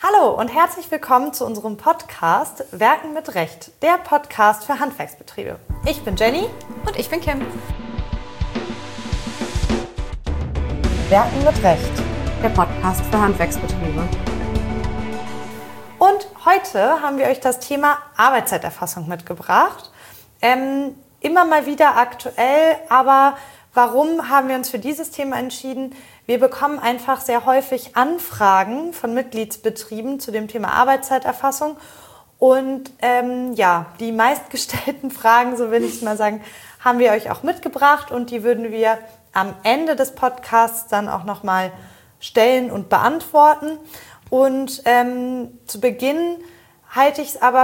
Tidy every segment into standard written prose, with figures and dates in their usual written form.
Hallo und herzlich willkommen zu unserem Podcast Werken mit Recht, der Podcast für Handwerksbetriebe. Ich bin Jenny und ich bin Kim. Werken mit Recht, der Podcast für Handwerksbetriebe. Und heute haben wir euch das Thema Arbeitszeiterfassung mitgebracht. Immer mal wieder aktuell, aber warum haben wir uns für dieses Thema entschieden? Wir bekommen einfach sehr häufig Anfragen von Mitgliedsbetrieben zu dem Thema Arbeitszeiterfassung. Und die meistgestellten Fragen, so will ich es mal sagen, haben wir euch auch mitgebracht. Und die würden wir am Ende des Podcasts dann auch nochmal stellen und beantworten. Und zu Beginn halten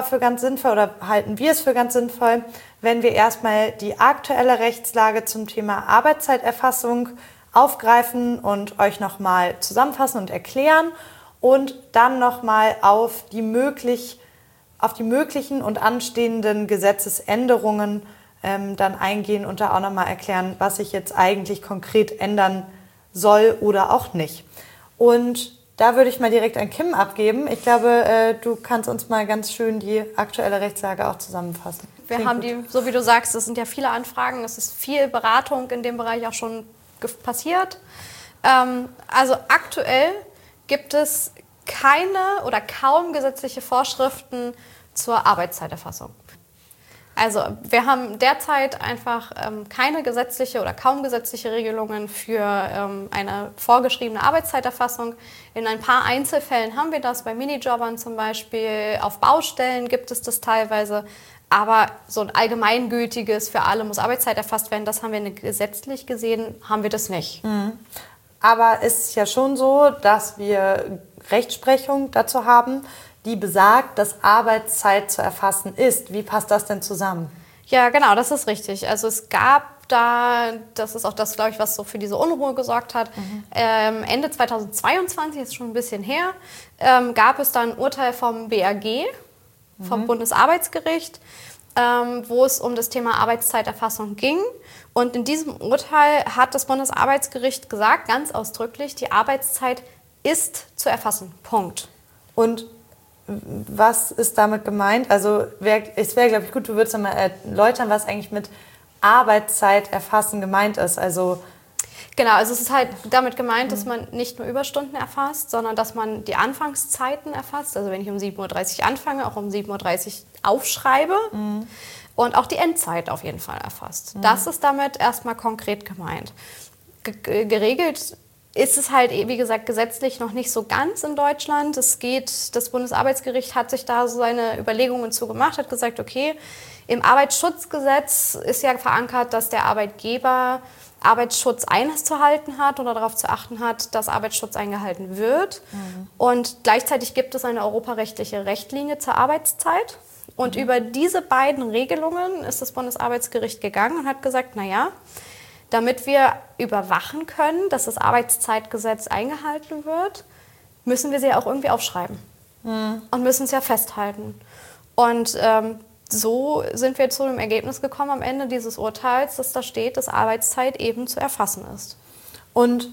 wir es für ganz sinnvoll, wenn wir erstmal die aktuelle Rechtslage zum Thema Arbeitszeiterfassung aufgreifen und euch nochmal zusammenfassen und erklären und dann nochmal auf die möglichen und anstehenden Gesetzesänderungen dann eingehen und da auch nochmal erklären, was sich jetzt eigentlich konkret ändern soll oder auch nicht. Und da würde ich mal direkt an Kim abgeben. Ich glaube, du kannst uns mal ganz schön die aktuelle Rechtslage auch zusammenfassen. Wir haben die, so wie du sagst, es sind ja viele Anfragen, es ist viel Beratung in dem Bereich auch schon passiert. Also aktuell gibt es keine oder kaum gesetzliche Vorschriften zur Arbeitszeiterfassung. Also wir haben derzeit einfach keine gesetzliche oder kaum gesetzliche Regelungen für eine vorgeschriebene Arbeitszeiterfassung. In ein paar Einzelfällen haben wir das, bei Minijobbern zum Beispiel, auf Baustellen gibt es das teilweise. Aber so ein allgemeingültiges, für alle muss Arbeitszeit erfasst werden, das haben wir gesetzlich gesehen, haben wir das nicht. Mhm. Aber es ist ja schon so, dass wir Rechtsprechung dazu haben, die besagt, dass Arbeitszeit zu erfassen ist. Wie passt das denn zusammen? Ja, genau, das ist richtig. Also es gab da, das ist auch das, glaube ich, was so für diese Unruhe gesorgt hat, Ende 2022, ist schon ein bisschen her, gab es da ein Urteil vom BAG, vom Bundesarbeitsgericht, wo es um das Thema Arbeitszeiterfassung ging. Und in diesem Urteil hat das Bundesarbeitsgericht gesagt, ganz ausdrücklich, die Arbeitszeit ist zu erfassen. Punkt. Und was ist damit gemeint? Also es wäre, glaube ich, gut, du würdest mal erläutern, was eigentlich mit Arbeitszeit erfassen gemeint ist. Also genau, also es ist halt damit gemeint, dass man nicht nur Überstunden erfasst, sondern dass man die Anfangszeiten erfasst. Also wenn ich um 7.30 Uhr anfange, auch um 7.30 Uhr aufschreibe und auch die Endzeit auf jeden Fall erfasst. Das ist damit erstmal konkret gemeint. Geregelt ist es halt, wie gesagt, gesetzlich noch nicht so ganz in Deutschland. Das Bundesarbeitsgericht hat sich da so seine Überlegungen zu gemacht, hat gesagt, okay, im Arbeitsschutzgesetz ist ja verankert, dass der Arbeitgeber Arbeitsschutz einzuhalten hat oder darauf zu achten hat, dass Arbeitsschutz eingehalten wird. Und gleichzeitig gibt es eine europarechtliche Richtlinie zur Arbeitszeit. Und über diese beiden Regelungen ist das Bundesarbeitsgericht gegangen und hat gesagt, naja, damit wir überwachen können, dass das Arbeitszeitgesetz eingehalten wird, müssen wir sie ja auch irgendwie aufschreiben und müssen es ja festhalten. Und so sind wir zu dem Ergebnis gekommen am Ende dieses Urteils, dass da steht, dass Arbeitszeit eben zu erfassen ist. Und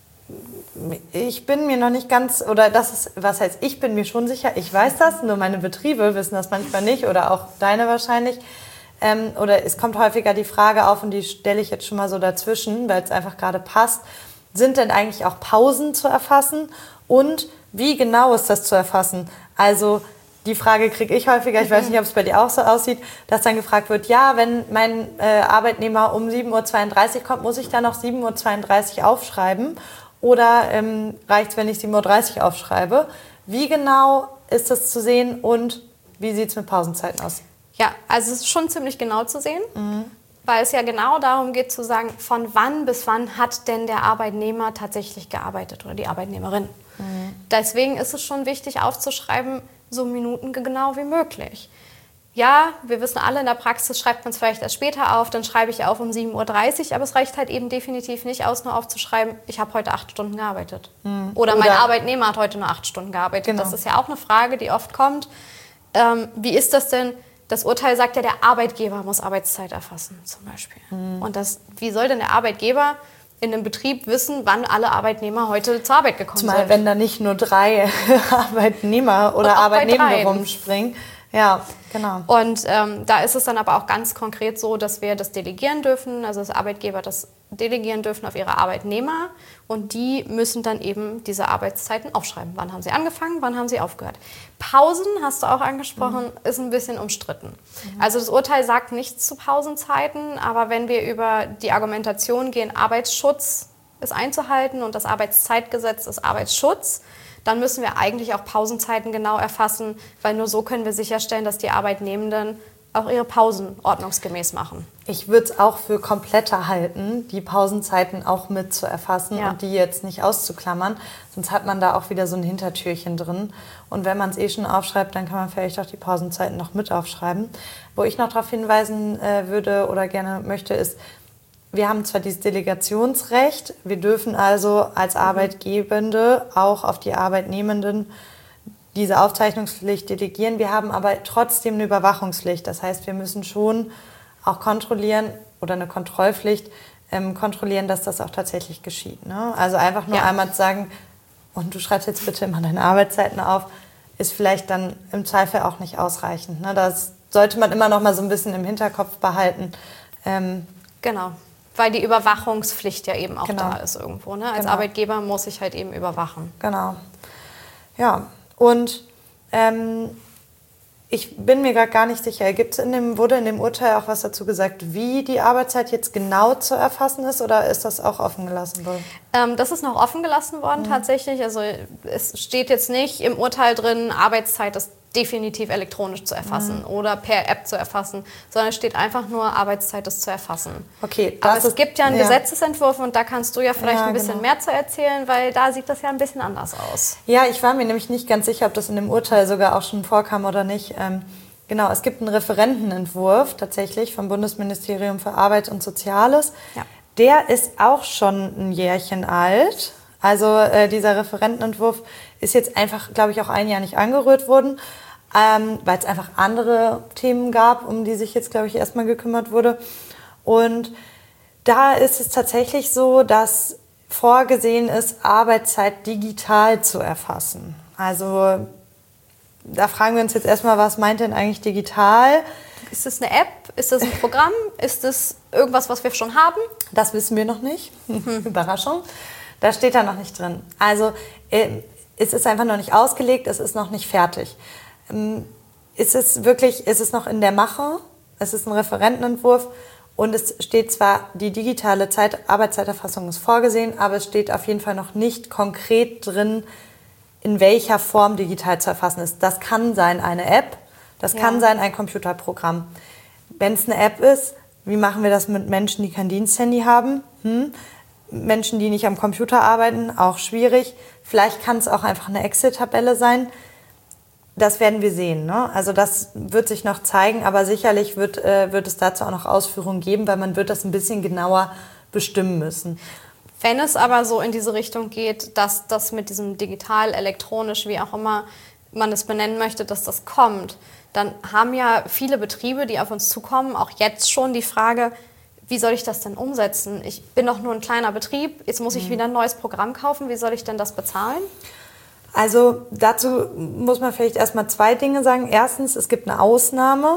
ich bin mir noch nicht ganz, oder das ist, was heißt, ich bin mir schon sicher, ich weiß das, nur meine Betriebe wissen das manchmal nicht oder auch deine wahrscheinlich. Oder es kommt häufiger die Frage auf und die stelle ich jetzt schon mal so dazwischen, weil es einfach gerade passt. Sind denn eigentlich auch Pausen zu erfassen und wie genau ist das zu erfassen? Also die Frage kriege ich häufiger, ich weiß nicht, ob es bei dir auch so aussieht, dass dann gefragt wird, ja, wenn mein Arbeitnehmer um 7.32 Uhr kommt, muss ich dann noch 7.32 Uhr aufschreiben oder reicht es, wenn ich 7.30 Uhr aufschreibe? Wie genau ist das zu sehen und wie sieht es mit Pausenzeiten aus? Ja, also es ist schon ziemlich genau zu sehen, weil es ja genau darum geht zu sagen, von wann bis wann hat denn der Arbeitnehmer tatsächlich gearbeitet oder die Arbeitnehmerin. Deswegen ist es schon wichtig aufzuschreiben, so minutengenau wie möglich. Ja, wir wissen alle, in der Praxis schreibt man es vielleicht erst später auf, dann schreibe ich auf um 7.30 Uhr, aber es reicht halt eben definitiv nicht aus, nur aufzuschreiben, ich habe heute 8 Stunden gearbeitet. Oder mein Arbeitnehmer hat heute nur 8 Stunden gearbeitet. Genau. Das ist ja auch eine Frage, die oft kommt. Wie ist das denn? Das Urteil sagt ja, der Arbeitgeber muss Arbeitszeit erfassen, zum Beispiel. Und wie soll denn der Arbeitgeber in einem Betrieb wissen, wann alle Arbeitnehmer heute zur Arbeit gekommen sind. Zumal wenn da nicht nur 3 Arbeitnehmer oder Arbeitnehmer rumspringen. Ja, genau. Und da ist es dann aber auch ganz konkret so, dass wir das delegieren dürfen, also dass Arbeitgeber das delegieren dürfen auf ihre Arbeitnehmer und die müssen dann eben diese Arbeitszeiten aufschreiben. Wann haben sie angefangen, wann haben sie aufgehört. Pausen, hast du auch angesprochen, ist ein bisschen umstritten. Also das Urteil sagt nichts zu Pausenzeiten, aber wenn wir über die Argumentation gehen, Arbeitsschutz ist einzuhalten und das Arbeitszeitgesetz ist Arbeitsschutz, dann müssen wir eigentlich auch Pausenzeiten genau erfassen, weil nur so können wir sicherstellen, dass die Arbeitnehmenden auch ihre Pausen ordnungsgemäß machen. Ich würde es auch für kompletter halten, die Pausenzeiten auch mit zu erfassen und die jetzt nicht auszuklammern. Sonst hat man da auch wieder so ein Hintertürchen drin. Und wenn man es schon aufschreibt, dann kann man vielleicht auch die Pausenzeiten noch mit aufschreiben. Wo ich noch darauf hinweisen würde oder gerne möchte, ist, wir haben zwar dieses Delegationsrecht, wir dürfen also als Arbeitgebende auch auf die Arbeitnehmenden diese Aufzeichnungspflicht delegieren. Wir haben aber trotzdem eine Überwachungspflicht. Das heißt, wir müssen schon auch kontrollieren oder eine Kontrollpflicht kontrollieren, dass das auch tatsächlich geschieht. Ne? Also einfach nur einmal zu sagen, und du schreibst jetzt bitte immer deine Arbeitszeiten auf, ist vielleicht dann im Zweifel auch nicht ausreichend. Ne? Das sollte man immer noch mal so ein bisschen im Hinterkopf behalten. Genau. Weil die Überwachungspflicht ja eben auch da ist irgendwo. Ne? Als Arbeitgeber muss ich halt eben überwachen. Genau. Ja, und ich bin mir gerade gar nicht sicher, wurde in dem Urteil auch was dazu gesagt, wie die Arbeitszeit jetzt genau zu erfassen ist oder ist das auch offen gelassen worden? Das ist noch offen gelassen worden tatsächlich. Also es steht jetzt nicht im Urteil drin, Arbeitszeit ist definitiv elektronisch zu erfassen oder per App zu erfassen, sondern es steht einfach nur, Arbeitszeit ist zu erfassen. Okay, aber es gibt ja einen Gesetzesentwurf und da kannst du ja vielleicht ein bisschen mehr zu erzählen, weil da sieht das ja ein bisschen anders aus. Ja, ich war mir nämlich nicht ganz sicher, ob das in dem Urteil sogar auch schon vorkam oder nicht. Genau, es gibt einen Referentenentwurf tatsächlich vom Bundesministerium für Arbeit und Soziales. Ja. Der ist auch schon ein Jährchen alt. Also dieser Referentenentwurf ist jetzt einfach, glaube ich, auch ein Jahr nicht angerührt worden, weil es einfach andere Themen gab, um die sich jetzt, glaube ich, erstmal gekümmert wurde. Und da ist es tatsächlich so, dass vorgesehen ist, Arbeitszeit digital zu erfassen. Also da fragen wir uns jetzt erstmal, was meint denn eigentlich digital? Ist das eine App? Ist das ein Programm? Ist das irgendwas, was wir schon haben? Das wissen wir noch nicht. Überraschung. Da steht da noch nicht drin. Also es ist einfach noch nicht ausgelegt, es ist noch nicht fertig. Ist es noch in der Mache? Es ist ein Referentenentwurf und es steht zwar, die digitale Arbeitszeiterfassung ist vorgesehen, aber es steht auf jeden Fall noch nicht konkret drin, in welcher Form digital zu erfassen ist. Das kann sein eine App, das kann sein ein Computerprogramm. Wenn es eine App ist, wie machen wir das mit Menschen, die kein Diensthandy haben? Menschen, die nicht am Computer arbeiten, auch schwierig. Vielleicht kann es auch einfach eine Excel-Tabelle sein. Das werden wir sehen. Ne? Also das wird sich noch zeigen, aber sicherlich wird es dazu auch noch Ausführungen geben, weil man wird das ein bisschen genauer bestimmen müssen. Wenn es aber so in diese Richtung geht, dass das mit diesem digital, elektronisch, wie auch immer man es benennen möchte, dass das kommt, dann haben ja viele Betriebe, die auf uns zukommen, auch jetzt schon die Frage, wie soll ich das denn umsetzen? Ich bin doch nur ein kleiner Betrieb, jetzt muss ich wieder ein neues Programm kaufen, wie soll ich denn das bezahlen? Also dazu muss man vielleicht erstmal 2 Dinge sagen. Erstens, es gibt eine Ausnahme.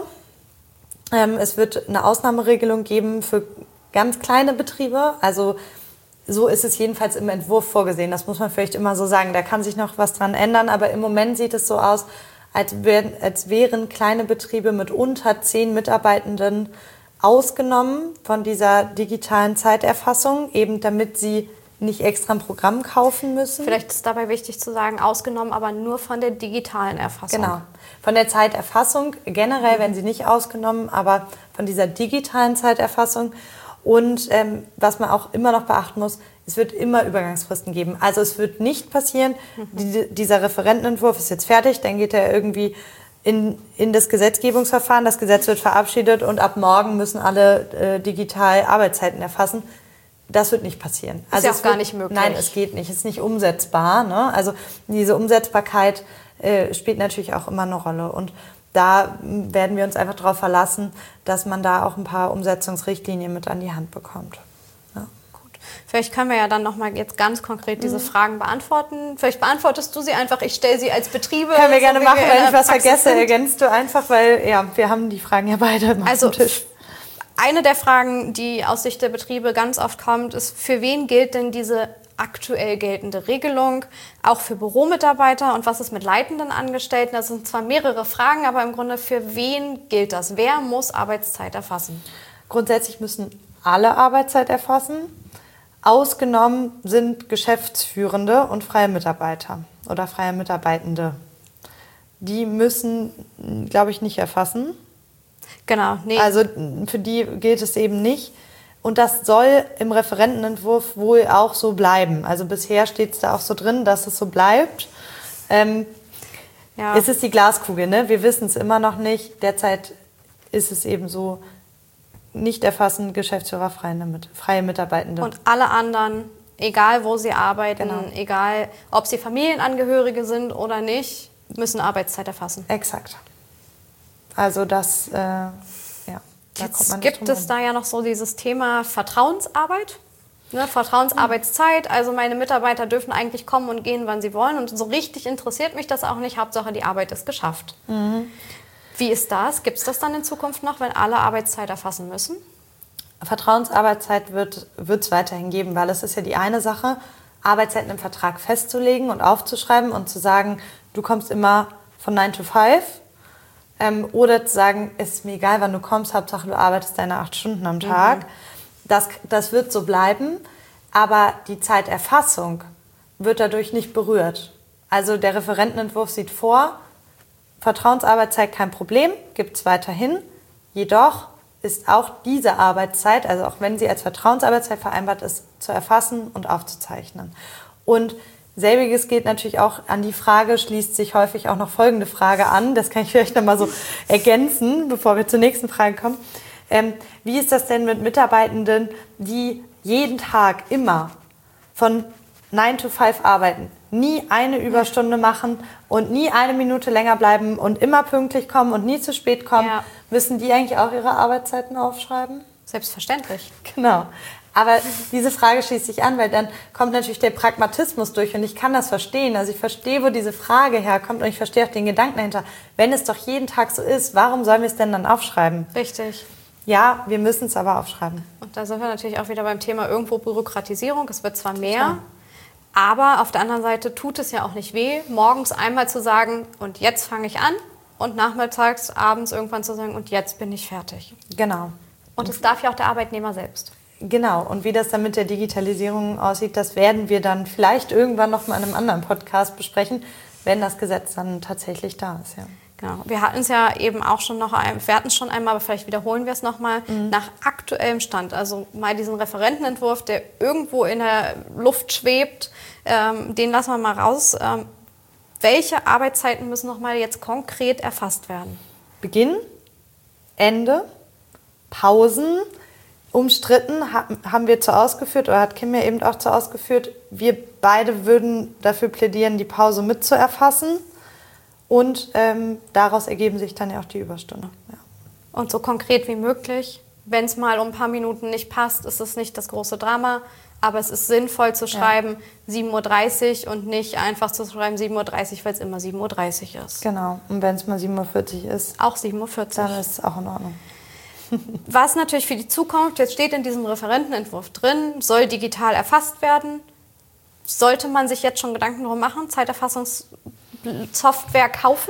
Es wird eine Ausnahmeregelung geben für ganz kleine Betriebe. Also so ist es jedenfalls im Entwurf vorgesehen. Das muss man vielleicht immer so sagen. Da kann sich noch was dran ändern. Aber im Moment sieht es so aus, als wären kleine Betriebe mit unter 10 Mitarbeitenden ausgenommen von dieser digitalen Zeiterfassung, eben damit sie nicht extra ein Programm kaufen müssen. Vielleicht ist dabei wichtig zu sagen, ausgenommen, aber nur von der digitalen Erfassung. Genau, von der Zeiterfassung generell werden sie nicht ausgenommen, aber von dieser digitalen Zeiterfassung. Und was man auch immer noch beachten muss, es wird immer Übergangsfristen geben. Also es wird nicht passieren, dieser Referentenentwurf ist jetzt fertig, dann geht er irgendwie in das Gesetzgebungsverfahren, das Gesetz wird verabschiedet und ab morgen müssen alle digital Arbeitszeiten erfassen. Das wird nicht passieren. Also ist ja auch gar nicht möglich. Nein, es geht nicht. Es ist nicht umsetzbar. Ne? Also diese Umsetzbarkeit spielt natürlich auch immer eine Rolle. Und da werden wir uns einfach darauf verlassen, dass man da auch ein paar Umsetzungsrichtlinien mit an die Hand bekommt. Ja. Gut. Vielleicht können wir ja dann nochmal jetzt ganz konkret diese Fragen beantworten. Vielleicht beantwortest du sie einfach, ich stelle sie als Betriebe. Können wir gerne machen, wenn ich was vergesse, sind. ergänzt du einfach, weil ja, wir haben die Fragen ja beide auf dem Tisch. Eine der Fragen, die aus Sicht der Betriebe ganz oft kommt, ist, für wen gilt denn diese aktuell geltende Regelung, auch für Büromitarbeiter und was ist mit leitenden Angestellten? Das sind zwar mehrere Fragen, aber im Grunde für wen gilt das? Wer muss Arbeitszeit erfassen? Grundsätzlich müssen alle Arbeitszeit erfassen. Ausgenommen sind Geschäftsführende und freie Mitarbeiter oder freie Mitarbeitende. Die müssen, glaube ich, nicht erfassen. Genau, nee. Also für die gilt es eben nicht. Und das soll im Referentenentwurf wohl auch so bleiben. Also bisher steht es da auch so drin, dass es so bleibt. Es ist die Glaskugel, ne? Wir wissen es immer noch nicht. Derzeit ist es eben so, nicht erfassen, Geschäftsführer, freie Mitarbeitende. Und alle anderen, egal wo sie arbeiten, egal ob sie Familienangehörige sind oder nicht, müssen Arbeitszeit erfassen. Exakt. Also das, Jetzt gibt es da ja noch so dieses Thema Vertrauensarbeit, ne, Vertrauensarbeitszeit. Also meine Mitarbeiter dürfen eigentlich kommen und gehen, wann sie wollen. Und so richtig interessiert mich das auch nicht. Hauptsache, die Arbeit ist geschafft. Mhm. Wie ist das? Gibt es das dann in Zukunft noch, wenn alle Arbeitszeit erfassen müssen? Vertrauensarbeitszeit wird es weiterhin geben, weil es ist ja die eine Sache, Arbeitszeiten im Vertrag festzulegen und aufzuschreiben und zu sagen, du kommst immer von 9 to 5. Oder zu sagen, es ist mir egal, wann du kommst, Hauptsache du arbeitest deine 8 Stunden am Tag. Das wird so bleiben, aber die Zeiterfassung wird dadurch nicht berührt. Also der Referentenentwurf sieht vor, Vertrauensarbeitszeit kein Problem, gibt es weiterhin. Jedoch ist auch diese Arbeitszeit, also auch wenn sie als Vertrauensarbeitszeit vereinbart ist, zu erfassen und aufzuzeichnen. Und selbiges geht natürlich auch an die Frage, schließt sich häufig auch noch folgende Frage an. Das kann ich vielleicht nochmal so ergänzen, bevor wir zur nächsten Frage kommen. Wie ist das denn mit Mitarbeitenden, die jeden Tag immer von 9 to 5 arbeiten, nie eine Überstunde machen und nie eine Minute länger bleiben und immer pünktlich kommen und nie zu spät kommen? Ja. Müssen die eigentlich auch ihre Arbeitszeiten aufschreiben? Selbstverständlich. Genau. Aber diese Frage schließt sich an, weil dann kommt natürlich der Pragmatismus durch und ich kann das verstehen. Also ich verstehe, wo diese Frage herkommt und ich verstehe auch den Gedanken dahinter. Wenn es doch jeden Tag so ist, warum sollen wir es denn dann aufschreiben? Richtig. Ja, wir müssen es aber aufschreiben. Und da sind wir natürlich auch wieder beim Thema irgendwo Bürokratisierung. Es wird zwar mehr, aber auf der anderen Seite tut es ja auch nicht weh, morgens einmal zu sagen, und jetzt fange ich an und nachmittags, abends irgendwann zu sagen, und jetzt bin ich fertig. Genau. Und es darf ja auch der Arbeitnehmer selbst. Genau, und wie das dann mit der Digitalisierung aussieht, das werden wir dann vielleicht irgendwann noch mal in einem anderen Podcast besprechen, wenn das Gesetz dann tatsächlich da ist. Ja. Genau. Wir hatten es ja eben auch schon einmal, aber vielleicht wiederholen wir es nochmal, nach aktuellem Stand. Also mal diesen Referentenentwurf, der irgendwo in der Luft schwebt, den lassen wir mal raus. Welche Arbeitszeiten müssen nochmal jetzt konkret erfasst werden? Beginn, Ende, Pausen. Umstritten haben wir zu ausgeführt, oder hat Kim ja eben auch zu ausgeführt, wir beide würden dafür plädieren, die Pause mit zu erfassen und daraus ergeben sich dann ja auch die Überstunden. Ja. Und so konkret wie möglich, wenn es mal um ein paar Minuten nicht passt, ist es nicht das große Drama, aber es ist sinnvoll zu schreiben 7.30 Uhr und nicht einfach zu schreiben 7.30 Uhr, weil es immer 7.30 Uhr ist. Genau, und wenn es mal 7.40 Uhr ist, auch 7.40 Uhr. Dann ist es auch in Ordnung. Was natürlich für die Zukunft, jetzt steht in diesem Referentenentwurf drin, soll digital erfasst werden. Sollte man sich jetzt schon Gedanken darum machen, Zeiterfassungssoftware kaufen?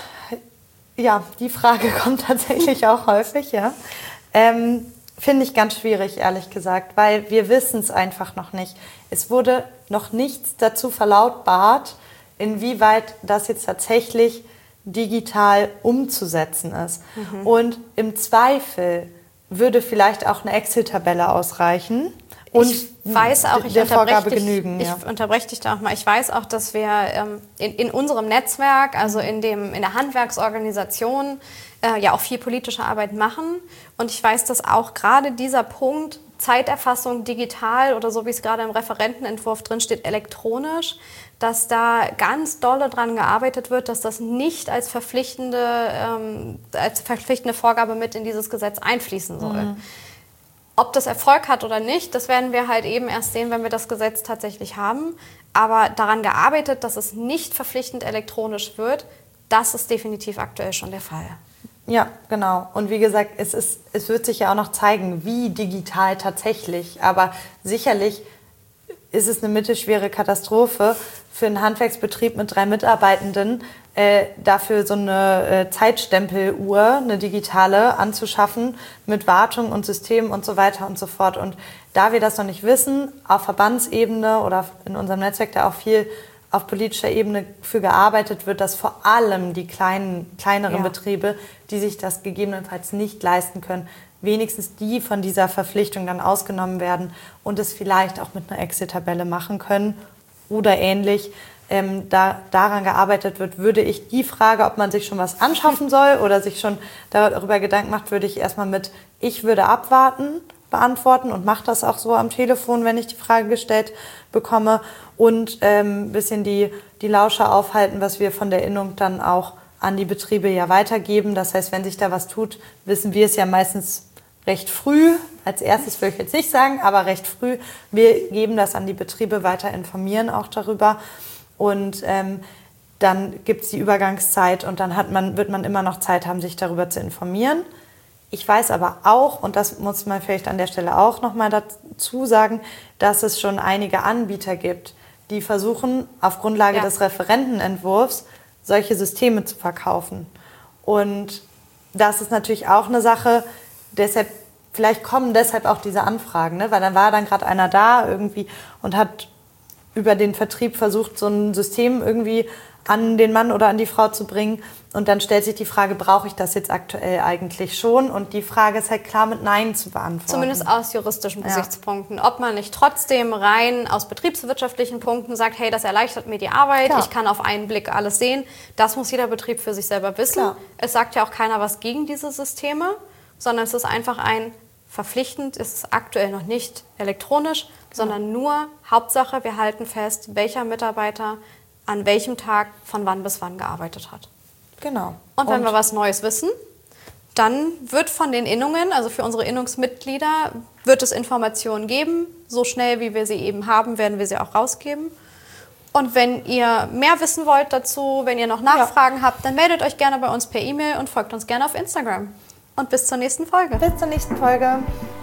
Ja, die Frage kommt tatsächlich auch häufig, ja. Finde ich ganz schwierig, ehrlich gesagt, weil wir wissen es einfach noch nicht. Es wurde noch nichts dazu verlautbart, inwieweit das jetzt tatsächlich digital umzusetzen ist. Und im Zweifel würde vielleicht auch eine Excel-Tabelle ausreichen und ich weiß auch, der Vorgabe genügen. Ich unterbreche dich da auch mal. Ich weiß auch, dass wir in unserem Netzwerk, also in der Handwerksorganisation, ja auch viel politische Arbeit machen. Und ich weiß, dass auch gerade dieser Punkt Zeiterfassung digital oder so wie es gerade im Referentenentwurf drin steht, elektronisch, dass da ganz dolle dran gearbeitet wird, dass das nicht als verpflichtende Vorgabe mit in dieses Gesetz einfließen soll. Ob das Erfolg hat oder nicht, das werden wir halt eben erst sehen, wenn wir das Gesetz tatsächlich haben. Aber daran gearbeitet, dass es nicht verpflichtend elektronisch wird, das ist definitiv aktuell schon der Fall. Ja, genau. Und wie gesagt, es wird sich ja auch noch zeigen, wie digital tatsächlich. Aber sicherlich ist es eine mittelschwere Katastrophe für einen Handwerksbetrieb mit 3 Mitarbeitenden, dafür so eine Zeitstempeluhr, eine digitale, anzuschaffen mit Wartung und Systemen und so weiter und so fort. Und da wir das noch nicht wissen, auf Verbandsebene oder in unserem Netzwerk da auch viel auf politischer Ebene für gearbeitet wird, dass vor allem die kleineren Betriebe, die sich das gegebenenfalls nicht leisten können, wenigstens die von dieser Verpflichtung dann ausgenommen werden und es vielleicht auch mit einer Excel-Tabelle machen können oder ähnlich. Daran gearbeitet wird, würde ich die Frage, ob man sich schon was anschaffen soll oder sich schon darüber Gedanken macht, würde ich erstmal mit "Ich würde abwarten" beantworten und mache das auch so am Telefon, wenn ich die Frage gestellt bekomme und ein bisschen die Lauscher aufhalten, was wir von der Innung dann auch an die Betriebe ja weitergeben. Das heißt, wenn sich da was tut, wissen wir es ja meistens recht früh. Als erstes will ich jetzt nicht sagen, aber recht früh. Wir geben das an die Betriebe weiter, informieren auch darüber. Und dann gibt es die Übergangszeit und dann wird man immer noch Zeit haben, sich darüber zu informieren. Ich weiß aber auch, und das muss man vielleicht an der Stelle auch nochmal dazu sagen, dass es schon einige Anbieter gibt, die versuchen, auf Grundlage des Referentenentwurfs solche Systeme zu verkaufen. Und das ist natürlich auch eine Sache, vielleicht kommen deshalb auch diese Anfragen, ne? Weil dann war gerade einer da irgendwie und hat über den Vertrieb versucht, so ein System irgendwie an den Mann oder an die Frau zu bringen. Und dann stellt sich die Frage, brauche ich das jetzt aktuell eigentlich schon? Und die Frage ist halt klar mit Nein zu beantworten. Zumindest aus juristischen Gesichtspunkten. Ob man nicht trotzdem rein aus betriebswirtschaftlichen Punkten sagt, hey, das erleichtert mir die Arbeit, ich kann auf einen Blick alles sehen. Das muss jeder Betrieb für sich selber wissen. Klar. Es sagt ja auch keiner was gegen diese Systeme, sondern es ist einfach verpflichtend, ist aktuell noch nicht elektronisch, sondern nur Hauptsache, wir halten fest, welcher Mitarbeiter an welchem Tag von wann bis wann gearbeitet hat. Genau. Und wenn wir was Neues wissen, dann wird von den Innungen, also für unsere Innungsmitglieder, wird es Informationen geben. So schnell, wie wir sie eben haben, werden wir sie auch rausgeben. Und wenn ihr mehr wissen wollt dazu, wenn ihr noch Nachfragen habt, dann meldet euch gerne bei uns per E-Mail und folgt uns gerne auf Instagram. Und bis zur nächsten Folge. Bis zur nächsten Folge.